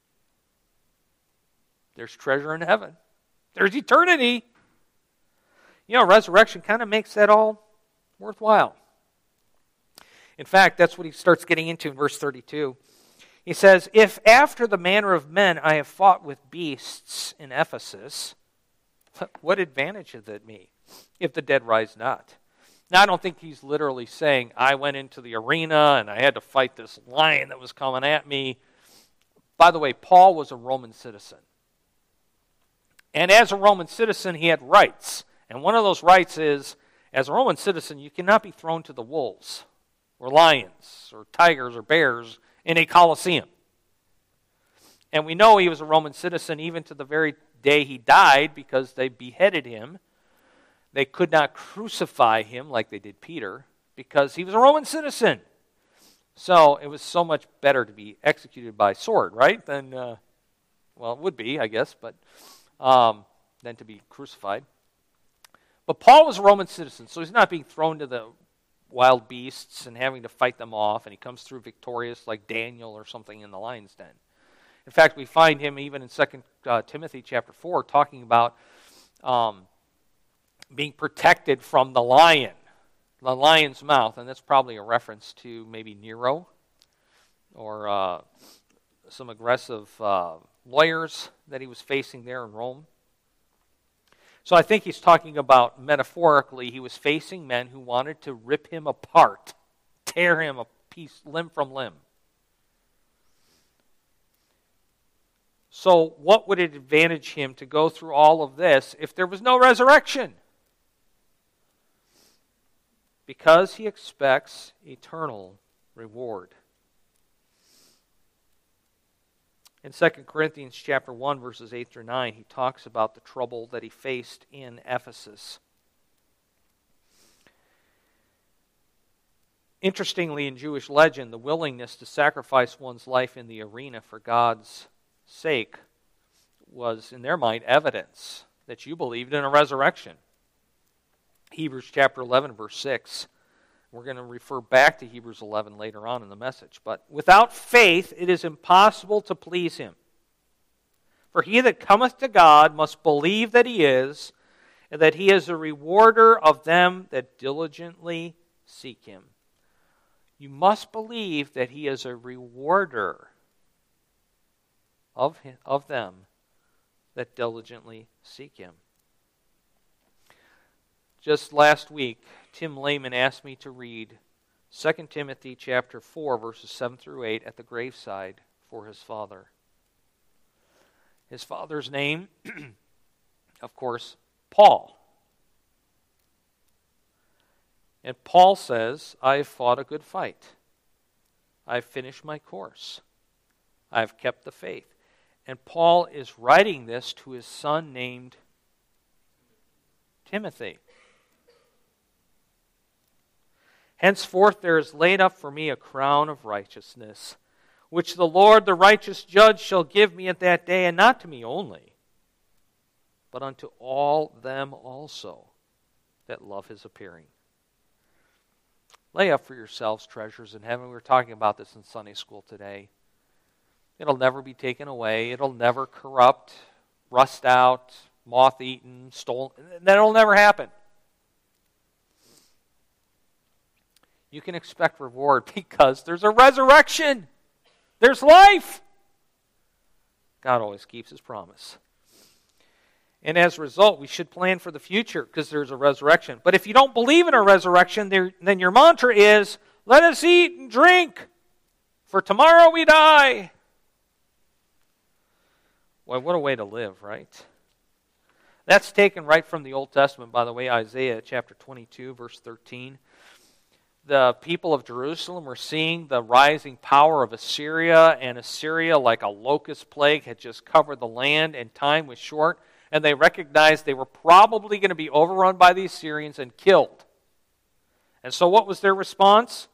There's treasure in heaven. There's eternity. You know, resurrection kind of makes that all worthwhile. In fact, that's what he starts getting into in verse thirty-two. He says, if after the manner of men I have fought with beasts in Ephesus, what advantage is it me if the dead rise not? Now, I don't think he's literally saying, I went into the arena and I had to fight this lion that was coming at me. By the way, Paul was a Roman citizen. And as a Roman citizen, he had rights. And one of those rights is, as a Roman citizen, you cannot be thrown to the wolves or lions or tigers or bears in a Colosseum. And we know he was a Roman citizen even to the very day he died because they beheaded him. They could not crucify him like they did Peter because he was a Roman citizen. So it was so much better to be executed by sword, right? Than, uh, well, it would be, I guess, but um, than to be crucified. But Paul was a Roman citizen, so he's not being thrown to the wild beasts and having to fight them off, and he comes through victorious like Daniel or something in the lion's den. In fact, we find him even in Second uh, Timothy chapter four talking about um, being protected from the lion, the lion's mouth, and that's probably a reference to maybe Nero or uh, some aggressive uh, lawyers that he was facing there in Rome. So I think he's talking about, metaphorically, he was facing men who wanted to rip him apart, tear him a piece, limb from limb. So what would it advantage him to go through all of this if there was no resurrection? Because he expects eternal reward. In Second Corinthians chapter one, verses eight through nine, he talks about the trouble that he faced in Ephesus. Interestingly, in Jewish legend, the willingness to sacrifice one's life in the arena for God's sake was, in their mind, evidence that you believed in a resurrection. Hebrews chapter eleven, verse six. We're going to refer back to Hebrews eleven later on in the message. But without faith it is impossible to please him. For he that cometh to God must believe that he is, and that he is a rewarder of them that diligently seek him. You must believe that he is a rewarder of, him, of them that diligently seek him. Just last week, Tim Lehman asked me to read Second Timothy chapter four, verses seven through eight at the graveside for his father. His father's name, of course, Paul. And Paul says, I have fought a good fight. I have finished my course. I have kept the faith. And Paul is writing this to his son named Timothy. Henceforth there is laid up for me a crown of righteousness, which the Lord, the righteous judge, shall give me at that day, and not to me only, but unto all them also that love his appearing. Lay up for yourselves treasures in heaven. We were talking about this in Sunday school today. It'll never be taken away. It'll never corrupt, rust out, moth-eaten, stolen. That'll never happen. You can expect reward because there's a resurrection. There's life. God always keeps his promise. And as a result, we should plan for the future because there's a resurrection. But if you don't believe in a resurrection, then your mantra is, let us eat and drink, for tomorrow we die. Well, what a way to live, right? That's taken right from the Old Testament, by the way, Isaiah chapter twenty-two, verse thirteen. The people of Jerusalem were seeing the rising power of Assyria, and Assyria, like a locust plague, had just covered the land, and time was short. And they recognized they were probably going to be overrun by the Assyrians and killed. And so what was their response?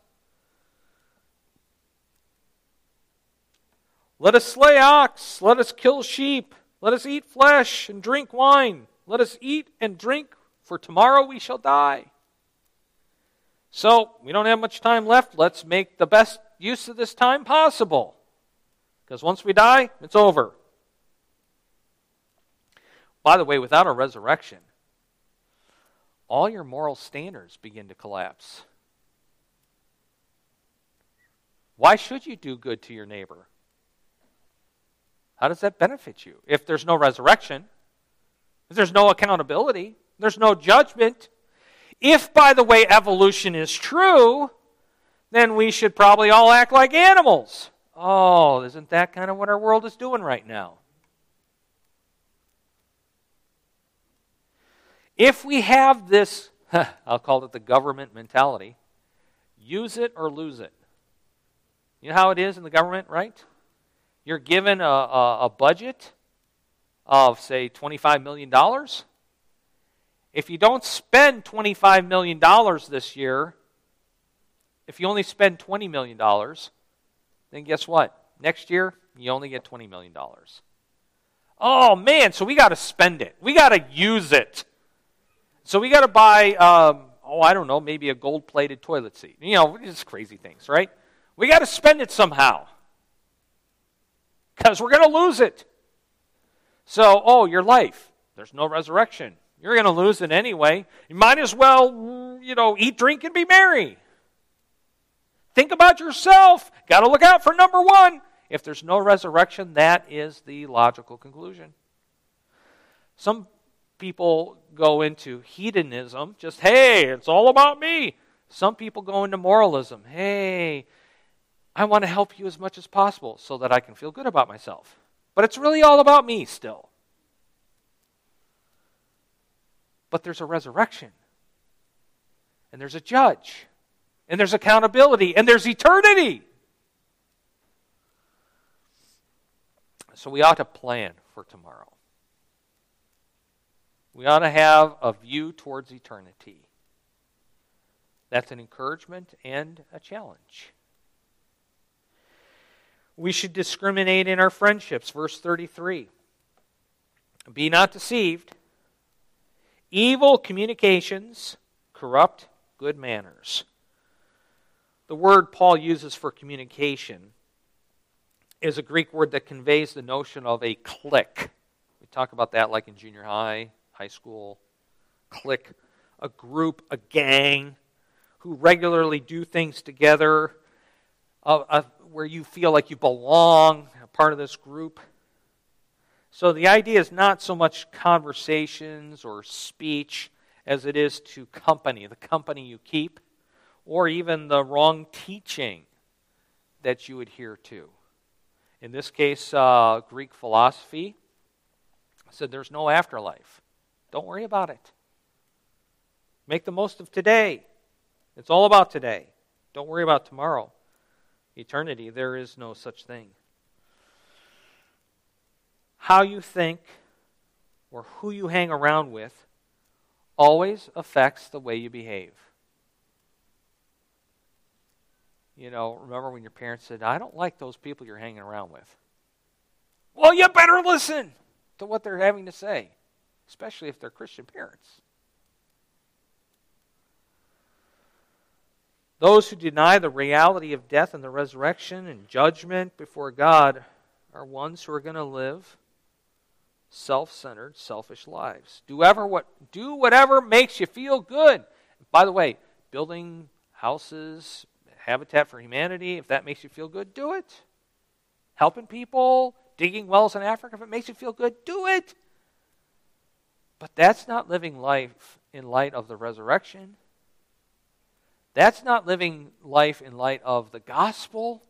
Let us slay ox, let us kill sheep, let us eat flesh and drink wine. Let us eat and drink, for tomorrow we shall die. So, we don't have much time left. Let's make the best use of this time possible. Because once we die, it's over. By the way, without a resurrection, all your moral standards begin to collapse. Why should you do good to your neighbor? How does that benefit you? If there's no resurrection, if there's no accountability, there's no judgment. If, by the way, evolution is true, then we should probably all act like animals. Oh, isn't that kind of what our world is doing right now? If we have this, I'll call it the government mentality, use it or lose it. You know how it is in the government, right? You're given a, a, a budget of, say, twenty-five million dollars. If you don't spend twenty-five million dollars this year, if you only spend twenty million dollars, then guess what? Next year, you only get twenty million dollars. Oh, man, so we got to spend it. We got to use it. So we got to buy, um, oh, I don't know, maybe a gold-plated toilet seat. You know, just crazy things, right? We got to spend it somehow because we're going to lose it. So, oh, your life, there's no resurrection. You're going to lose it anyway. You might as well, you know, eat, drink, and be merry. Think about yourself. Got to look out for number one. If there's no resurrection, that is the logical conclusion. Some people go into hedonism, just, hey, it's all about me. Some people go into moralism. Hey, I want to help you as much as possible so that I can feel good about myself. But it's really all about me still. But there's a resurrection. And there's a judge. And there's accountability. And there's eternity. So we ought to plan for tomorrow. We ought to have a view towards eternity. That's an encouragement and a challenge. We should discriminate in our friendships. Verse thirty-three. Be not deceived. Evil communications corrupt good manners. The word Paul uses for communication is a Greek word that conveys the notion of a clique. We talk about that like in junior high, high school. Clique, a group, a gang who regularly do things together, uh, uh, where you feel like you belong, a part of this group. So the idea is not so much conversations or speech as it is to company, the company you keep, or even the wrong teaching that you adhere to. In this case, uh, Greek philosophy said there's no afterlife. Don't worry about it. Make the most of today. It's all about today. Don't worry about tomorrow. Eternity, there is no such thing. How you think or who you hang around with always affects the way you behave. You know, remember when your parents said, I don't like those people you're hanging around with. Well, you better listen to what they're having to say. especially if they're Christian parents. Those who deny the reality of death and the resurrection and judgment before God are ones who are going to live self-centered, selfish lives. Do ever what do whatever makes you feel good. By the way, building houses, Habitat for Humanity, if that makes you feel good, do it. Helping people, digging wells in Africa, if it makes you feel good, do it. But that's not living life in light of the resurrection. That's not living life in light of the gospel.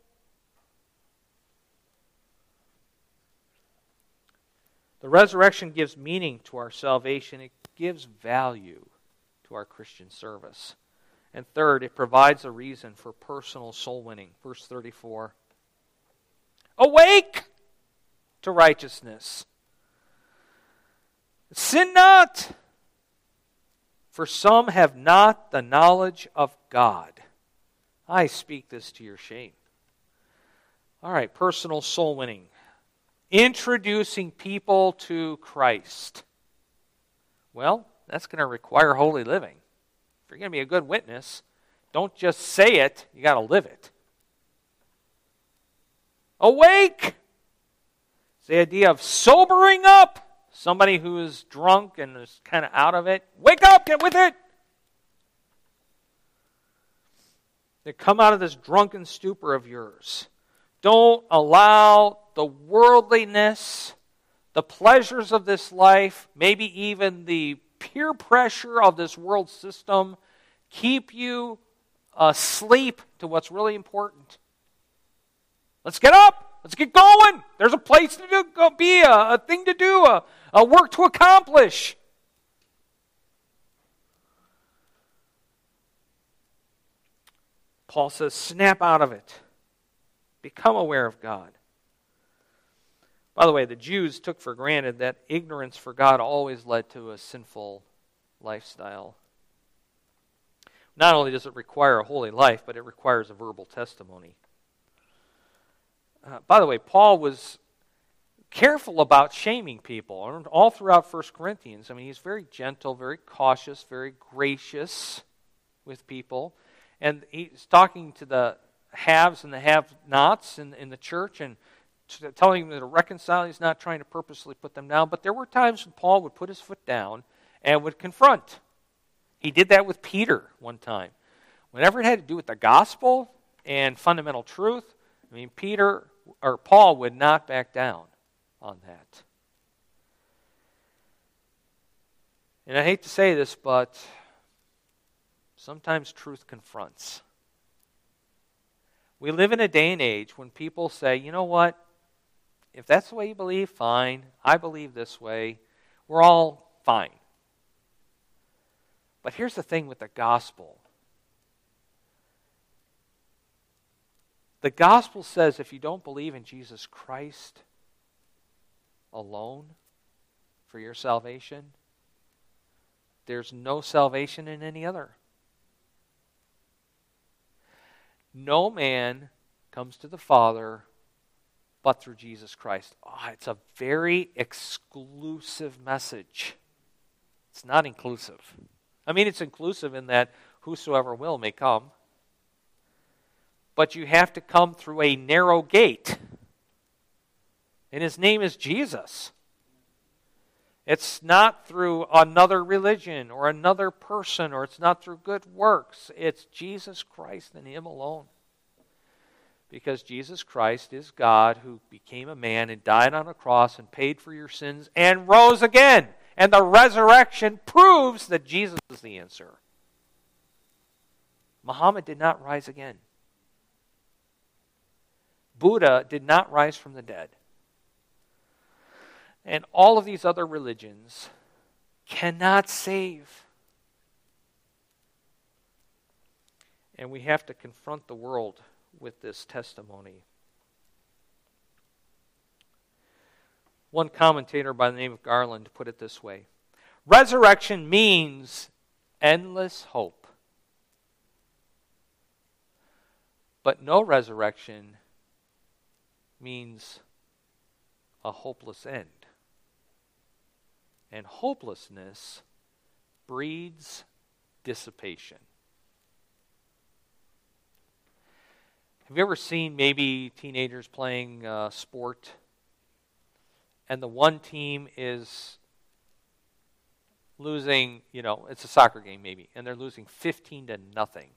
The resurrection gives meaning to our salvation. It gives value to our Christian service. And third, it provides a reason for personal soul winning. Verse thirty-four. Awake to righteousness. Sin not, for some have not the knowledge of God. I speak this to your shame. All right, personal soul winning. Introducing people to Christ. Well, that's going to require holy living. If you're going to be a good witness, don't just say it, you got to live it. Awake! It's the idea of sobering up. Somebody who is drunk and is kind of out of it. Wake up, get with it! They come out of this drunken stupor of yours. Don't allow the worldliness, the pleasures of this life, maybe even the peer pressure of this world system, keep you asleep to what's really important. Let's get up. Let's get going. There's a place to do, go be, a, a thing to do, a, a work to accomplish. Paul says, snap out of it. Become aware of God. By the way, the Jews took for granted that ignorance for God always led to a sinful lifestyle. Not only does it require a holy life, but it requires a verbal testimony. Uh, by the way, Paul was careful about shaming people all throughout First Corinthians. I mean, he's very gentle, very cautious, very gracious with people. And he's talking to the haves and the have-nots in, in the church and telling them to reconcile. He's not trying to purposely put them down. But there were times when Paul would put his foot down and would confront. He did that with Peter one time. Whenever it had to do with the gospel and fundamental truth, I mean, Peter or Paul would not back down on that. And I hate to say this, but sometimes truth confronts. We live in a day and age when people say, you know what, if that's the way you believe, fine. I believe this way. We're all fine. But here's the thing with the gospel. The gospel says if you don't believe in Jesus Christ alone for your salvation, there's no salvation in any other. No man comes to the Father but through Jesus Christ. Oh, it's a very exclusive message. It's not inclusive. I mean, it's inclusive in that whosoever will may come. But you have to come through a narrow gate. And his name is Jesus. It's not through another religion or another person, or it's not through good works. It's Jesus Christ and him alone. Because Jesus Christ is God who became a man and died on a cross and paid for your sins and rose again. And the resurrection proves that Jesus is the answer. Muhammad did not rise again. Buddha did not rise from the dead. And all of these other religions cannot save. And we have to confront the world with this testimony. One commentator by the name of Garland put it this way: resurrection means endless hope. But no resurrection means a hopeless end. And hopelessness breeds dissipation. Have you ever seen maybe teenagers playing uh, sport, and the one team is losing, you know, it's a soccer game maybe, and they're losing fifteen to nothing.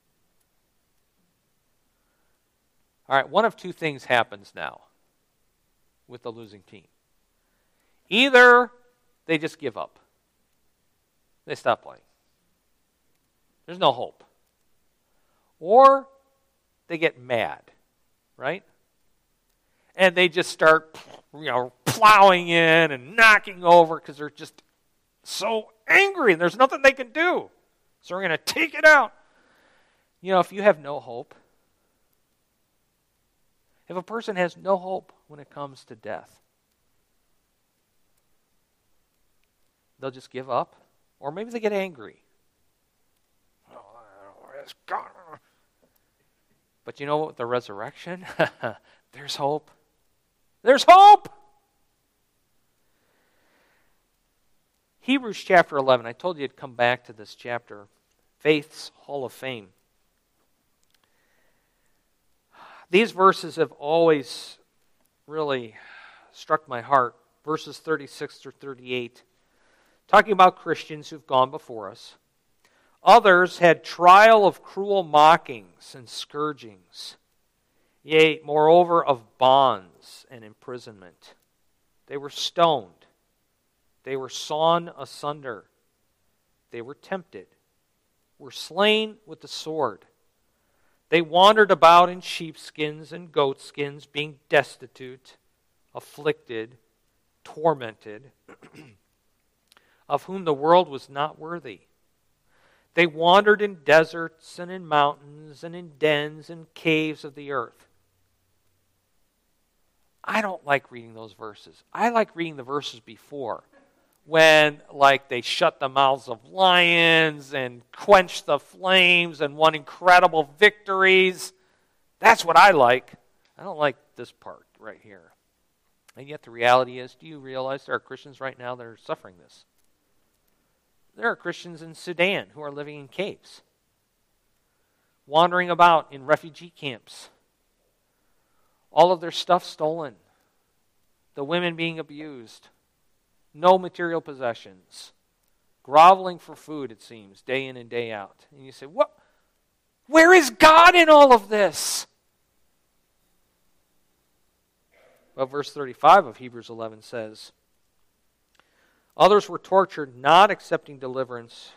All right, one of two things happens now with the losing team. Either they just give up. They stop playing. There's no hope. Or they get mad, right? And they just start, you know, plowing in and knocking over because they're just so angry and there's nothing they can do. So we're going to take it out. You know, if you have no hope, if a person has no hope when it comes to death, they'll just give up, or maybe they get angry. Oh, it's gone. But you know what? The resurrection, there's hope. There's hope! Hebrews chapter eleven. I told you to come back to this chapter. Faith's Hall of Fame. These verses have always really struck my heart. Verses thirty-six through thirty-eight. Talking about Christians who've gone before us. Others had trial of cruel mockings and scourgings. Yea, moreover, of bonds and imprisonment. They were stoned. They were sawn asunder. They were tempted. Were slain with the sword. They wandered about in sheepskins and goatskins, being destitute, afflicted, tormented, of whom the world was not worthy. They wandered in deserts and in mountains and in dens and caves of the earth. I don't like reading those verses. I like reading the verses before, when like they shut the mouths of lions and quenched the flames and won incredible victories. That's what I like. I don't like this part right here. And yet the reality is, do you realize there are Christians right now that are suffering this? There are Christians in Sudan who are living in caves, wandering about in refugee camps, all of their stuff stolen, the women being abused, no material possessions, groveling for food, it seems, day in and day out. And you say, what? Where is God in all of this? Well, verse thirty-five of Hebrews eleven says, others were tortured, not accepting deliverance,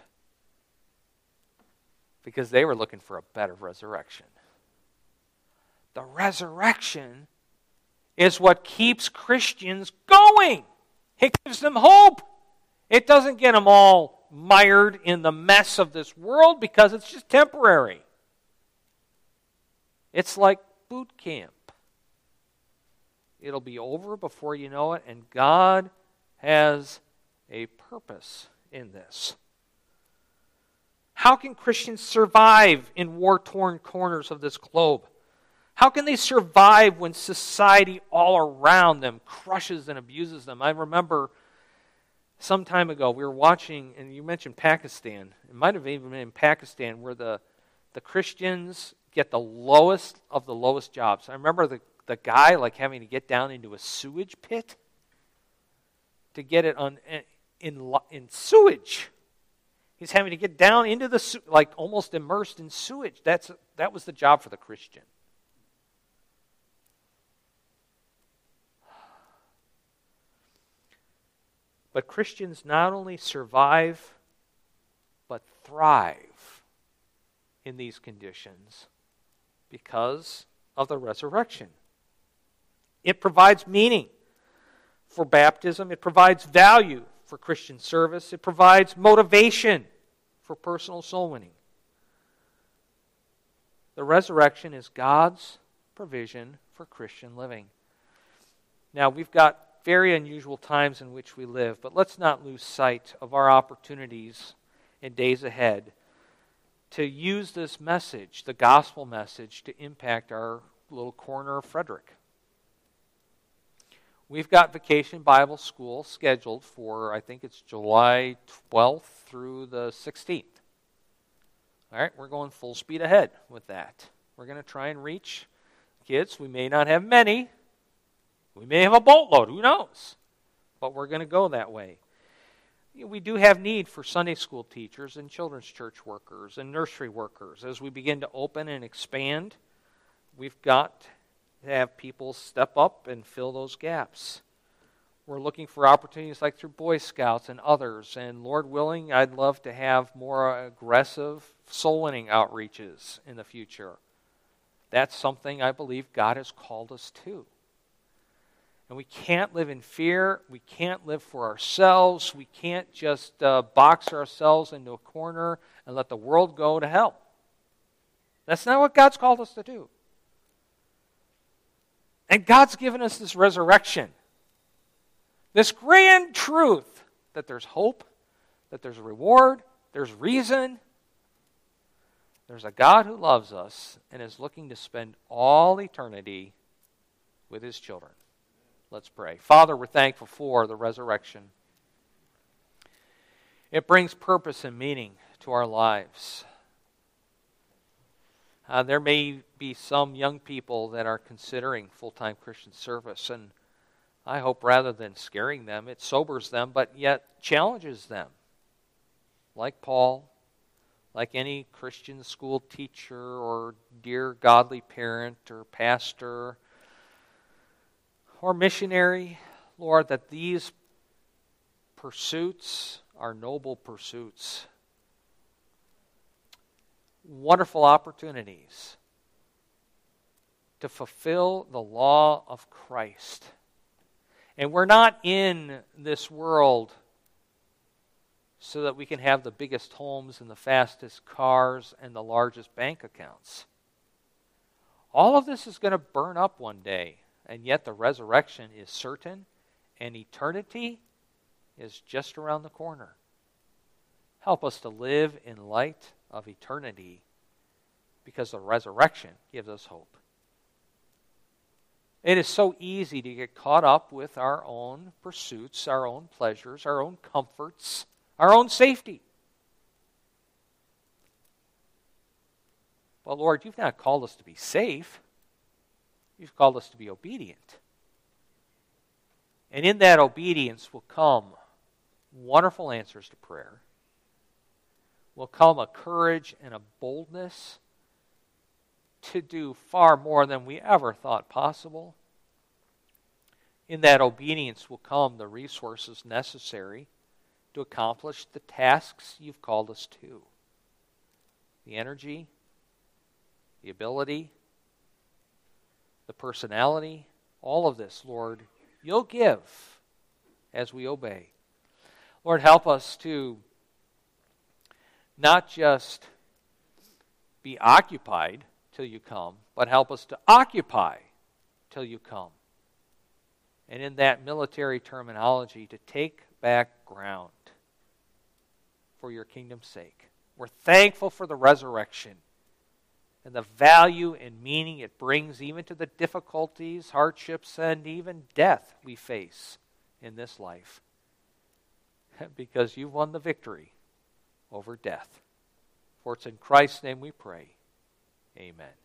because they were looking for a better resurrection. The resurrection is what keeps Christians going. It gives them hope. It doesn't get them all mired in the mess of this world because it's just temporary. It's like boot camp. It'll be over before you know it, and God has a purpose in this. How can Christians survive in war-torn corners of this globe? How can they survive when society all around them crushes and abuses them? I remember some time ago we were watching, and you mentioned Pakistan. It might have even been in Pakistan where the, the Christians get the lowest of the lowest jobs. I remember the, the guy like having to get down into a sewage pit to get it on in, in sewage. He's having to get down into the, like almost immersed in sewage. That's that was the job for the Christian. But Christians not only survive, but thrive in these conditions because of the resurrection. It provides meaning for baptism. It provides value for Christian service. It provides motivation for personal soul winning. The resurrection is God's provision for Christian living. Now, we've got very unusual times in which we live, but let's not lose sight of our opportunities in days ahead to use this message, the gospel message, to impact our little corner of Frederick. We've got Vacation Bible School scheduled for, I think it's July twelfth through the sixteenth. All right, we're going full speed ahead with that. We're going to try and reach kids. We may not have many. We may have a boatload, who knows? But we're going to go that way. We do have need for Sunday school teachers and children's church workers and nursery workers. As we begin to open and expand, we've got to have people step up and fill those gaps. We're looking for opportunities like through Boy Scouts and others. And Lord willing, I'd love to have more aggressive soul-winning outreaches in the future. That's something I believe God has called us to. And we can't live in fear. We can't live for ourselves. We can't just uh, box ourselves into a corner and let the world go to hell. That's not what God's called us to do. And God's given us this resurrection. This grand truth that there's hope, that there's a reward, there's reason. There's a God who loves us and is looking to spend all eternity with His children. Let's pray. Father, we're thankful for the resurrection. It brings purpose and meaning to our lives. Uh, there may be some young people that are considering full-time Christian service, and I hope rather than scaring them, it sobers them, but yet challenges them. Like Paul, like any Christian school teacher or dear godly parent or pastor or missionary, Lord, that these pursuits are noble pursuits. Wonderful opportunities to fulfill the law of Christ. And we're not in this world so that we can have the biggest homes and the fastest cars and the largest bank accounts. All of this is going to burn up one day, and yet the resurrection is certain, and eternity is just around the corner. Help us to live in light of eternity, because the resurrection gives us hope. It is so easy to get caught up with our own pursuits, our own pleasures, our own comforts, our own safety. Well, Lord, you've not called us to be safe. You've called us to be obedient. And in that obedience will come wonderful answers to prayer. Will come a courage and a boldness to do far more than we ever thought possible. In that obedience will come the resources necessary to accomplish the tasks you've called us to. The energy, the ability, the personality, all of this, Lord, you'll give as we obey. Lord, help us to not just be occupied till you come, but help us to occupy till you come. And in that military terminology, to take back ground for your kingdom's sake. We're thankful for the resurrection and the value and meaning it brings even to the difficulties, hardships, and even death we face in this life. Because you've won the victory over death. For it's in Christ's name we pray. Amen.